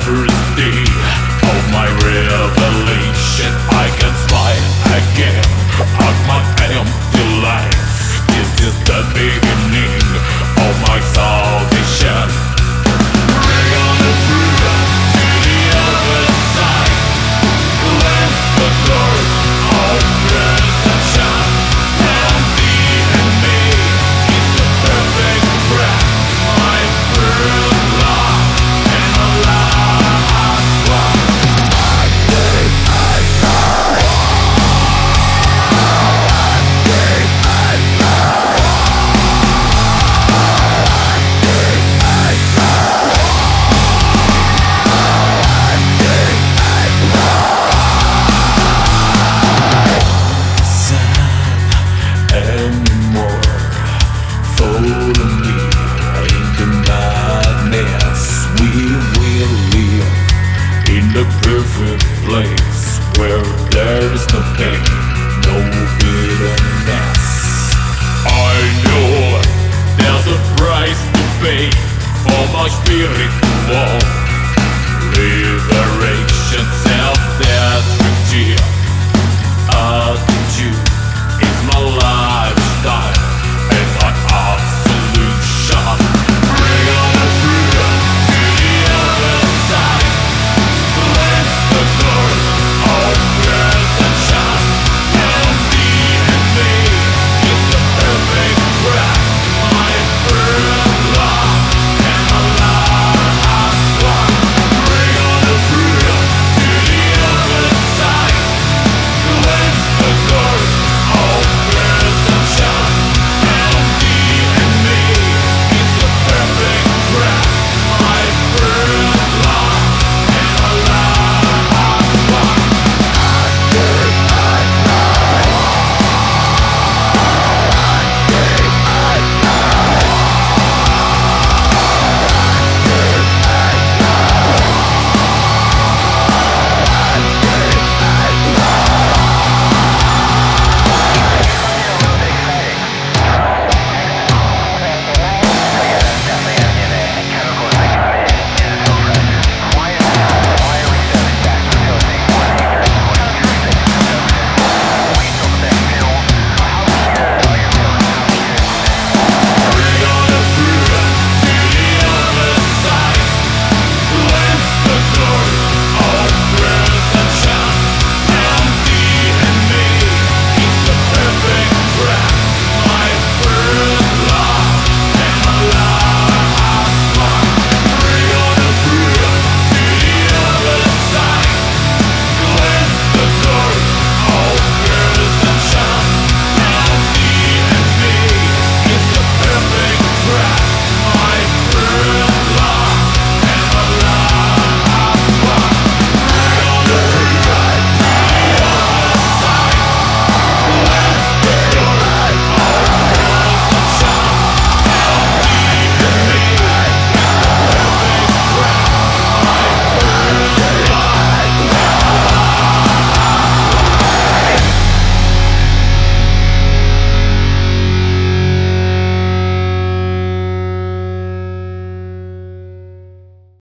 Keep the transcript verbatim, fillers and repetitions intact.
first day of my revelation, I can smile again at my empty life. This is the beginning of my salvation. We're gonna freedom to the other side. Cleanse the dark of perception. And the enemy is the perfect breath. My first love and a last one. I think I know. I think I know. I think I know. I think I know. Sad anymore. Follow me into madness. We will live in the perfect place where there is no pain, no bitterness. I know there's a price to pay for my spirit to walk.